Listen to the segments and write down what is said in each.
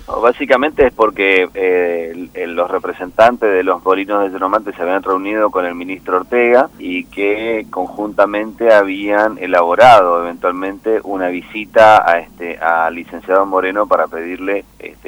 No, básicamente es porque los representantes de los molinos de Yerba Mate se habían reunido con el ministro Ortega y que conjuntamente habían elaborado eventualmente una visita al licenciado Moreno para pedirle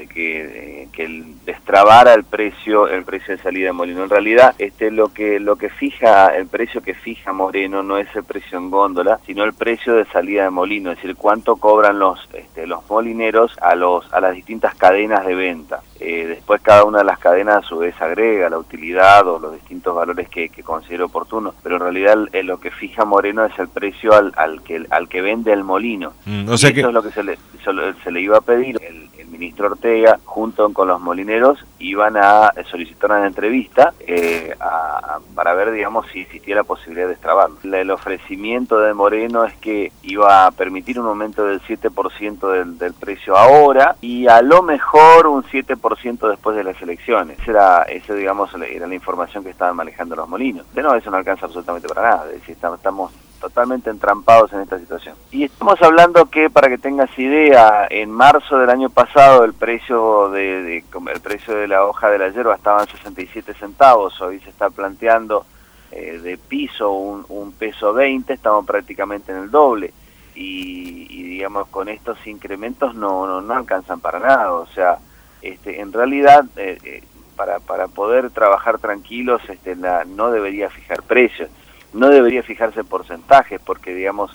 que destrabara el precio de salida de molino. En realidad, lo que fija, el precio que fija Moreno no es el precio en góndola, sino el precio de salida de molino, es decir, cuánto cobran los molineros a las distintas cadenas de venta. Después cada una de las cadenas a su vez agrega la utilidad o los distintos valores que considere oportuno, pero en realidad lo que fija Moreno es el precio al que vende el molino. O sea que eso es lo que se le iba a pedir. El ministro Ortega, junto con los molineros, iban a solicitar una entrevista para ver, digamos, si existía la posibilidad de destrabarlo. El ofrecimiento de Moreno es que iba a permitir un aumento del 7% del precio ahora y a lo mejor un 7% después de las elecciones. Esa, digamos, era la información que estaban manejando los molinos. No, eso no alcanza absolutamente para nada. Es decir, estamos totalmente entrampados en esta situación. Y estamos hablando que, para que tengas idea, en marzo del año pasado el precio de la hoja de la yerba estaba en 67 centavos, hoy se está planteando de piso un peso 20, estamos prácticamente en el doble, y digamos, con estos incrementos no alcanzan para nada. O sea, en realidad para poder trabajar tranquilos no debería fijar precios. No debería fijarse porcentajes, porque digamos,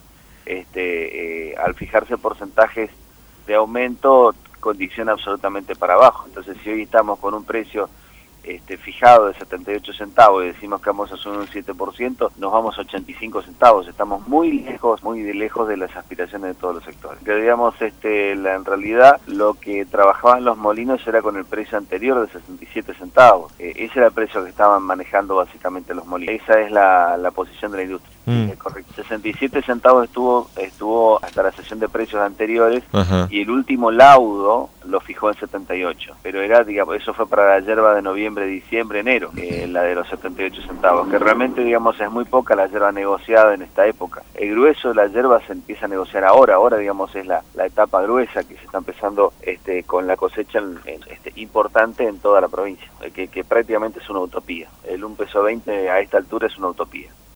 al fijarse porcentajes de aumento condiciona absolutamente para abajo. Entonces, si hoy estamos con un precio fijado de 78 centavos y decimos que vamos a subir un 7%, nos vamos a 85 centavos. Estamos muy lejos de las aspiraciones de todos los sectores. Que digamos, en realidad lo que trabajaban los molinos era con el precio anterior de 67 centavos. Ese era el precio que estaban manejando básicamente los molinos. Esa es la posición de la industria. Correcto. 67 centavos estuvo hasta la sesión de precios anteriores. Ajá. Y el último laudo lo fijó en 78, pero digamos, eso fue para la yerba de noviembre, diciembre, enero, la de los 78 centavos, que realmente, digamos, es muy poca la yerba negociada en esta época. El grueso de la yerba se empieza a negociar ahora, digamos, es la etapa gruesa que se está empezando con la cosecha importante en toda la provincia, que prácticamente es una utopía. El 1,20 peso a esta altura es una utopía.